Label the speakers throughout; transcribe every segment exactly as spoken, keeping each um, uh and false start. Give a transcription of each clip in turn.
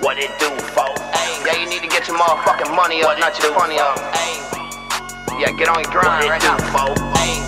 Speaker 1: what it do, folks? Yeah, you need to get your motherfucking money up, not your funny up. Yeah, get on your grind right now, folks.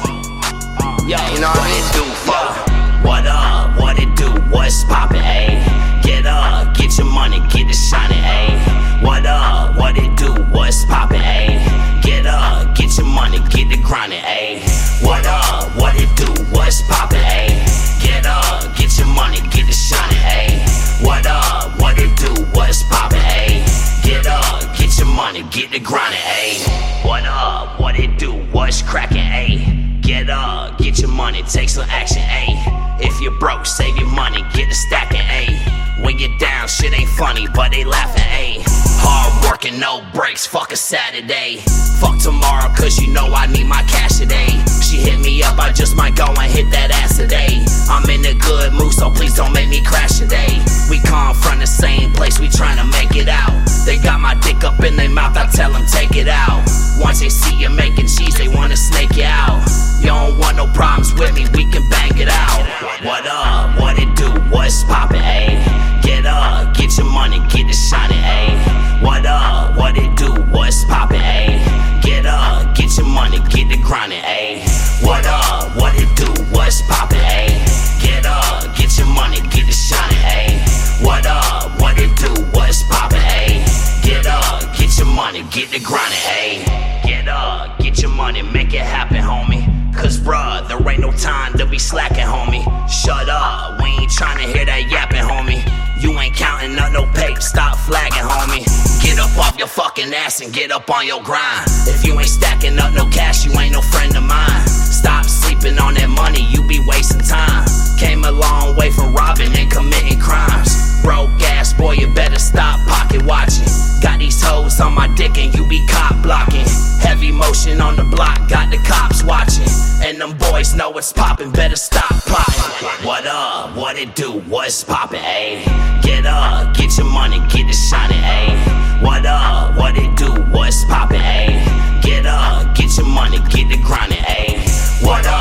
Speaker 1: Yeah, you know what I mean?
Speaker 2: Do, folks? What up? What it do? What's poppin', ayy? Get up, get your money, get it shining, ayy. What up? What it do? What's poppin', ayy? Get up, get your money, get it grindin', ayy. What up? What it do? What's poppin', ayy? Get up, get your money, get it shining, ayy. What up? What it do? What's poppin', ayy? Get up, get your money, get it grindin', ayy. What up? What it do? What's crackin', ayy? Get up, get your money, take some action, ayy. If you're broke, save your money, get it stacking, ayy. When you're down, shit ain't funny, but they laughing, ayy. Hard working, no breaks, fuck a Saturday. Fuck tomorrow, cause you know I need my cash today. She hit me up, I just might go and hit that ass today. I'm in a good mood, so please don't make me crash today. We come from the same place, we tryna make it out. They got my dick up in their mouth, I tell them take it out. Once they see you making cheese, they wanna snake you out. You don't want no problems with me, we can bang it out. What up, what it do, what's poppin', ayy? Get up, get your money, get it shining, ayy. What up, what it do, what's poppin', ayy? Get up, get your money, get it grindin', ayy. What up, what it do, what's poppin', ayy? Get up, get your money, get it shining, ayy. What up, what it do, what's poppin', ayy? Get up, get your money, get it grindin', ayy. Get up, get your money, make it happen, homie. Cause bruh, there ain't no time to be slacking, homie. Shut up, we ain't tryna hear that yapping, homie. You ain't counting up no paper, stop flagging, homie. Get up off your fucking ass and get up on your grind. If you ain't stacking up no cash, you ain't no friend of mine. Stop sleeping on that money, you be wasting time. Came a long way from robbing and committing crimes. Broke ass boy, you better stop pocket watching. Got these hoes on my dick and you be cop blocking. Heavy motion on the block, got the cops watching. And them boys know what's poppin', better stop plotting. What up, what it do, what's poppin', ayy? Get up, get your money, get it shining, ayy. What up, what it do, what's poppin', ayy? Get up, get your money, get it grindin', ayy. What up?